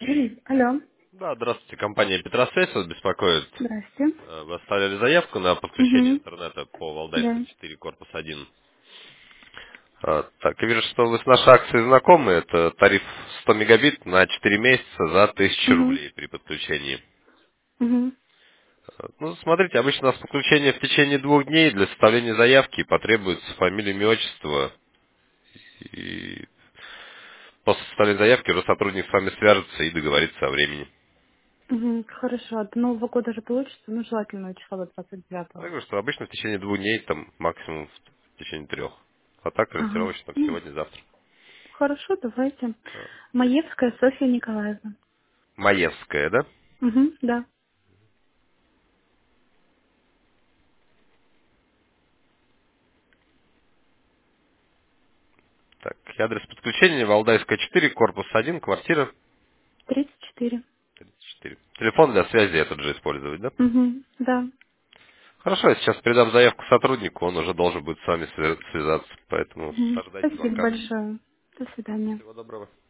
Алло, Да, здравствуйте, компания Петросвязь вас беспокоит. здрасте. Вы оставляли заявку на подключение Угу, интернета по Валдайской да. 4, корпус 1. Так, я вижу, что вы с нашей акцией знакомы. Это тариф 100 мегабит на 4 месяца за 1000 Угу, рублей при подключении. угу, Ну, смотрите, обычно у нас подключение в течение 2 дней. Для составления заявки потребуется фамилия, имя, отчество. И после составления заявки уже сотрудник с вами свяжется и договорится о времени. угу. Хорошо, до Нового года же получится, ну, желательно числа до Я 29-го. говорю, что обычно в течение 2 дней, там максимум в течение 3. А так Ага. ориентировочно Ну, сегодня-завтра. хорошо, давайте. Маевская Софья Николаевна. Маевская, да? Угу, да. Так, и адрес подключения Валдайская 4, корпус 1, квартира 34. 34. Телефон для связи этот же использовать, да? Угу, да. Хорошо, я сейчас передам заявку сотруднику, он уже должен будет с вами связаться, поэтому Угу. ожидайте Спасибо звонка. большое. До свидания. Всего доброго.